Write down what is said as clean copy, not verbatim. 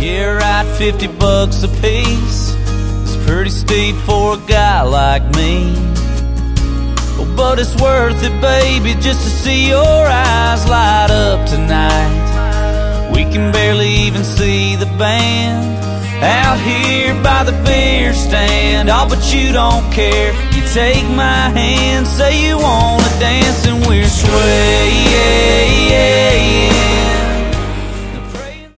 Yeah, right, $50 a piece. It's pretty steep for a guy like me. Oh, but it's worth it, baby, just to see your eyes light up tonight. We can barely even see the band out here by the beer stand. Oh, but you don't care. You take my hand, say you wanna dance, and we're swaying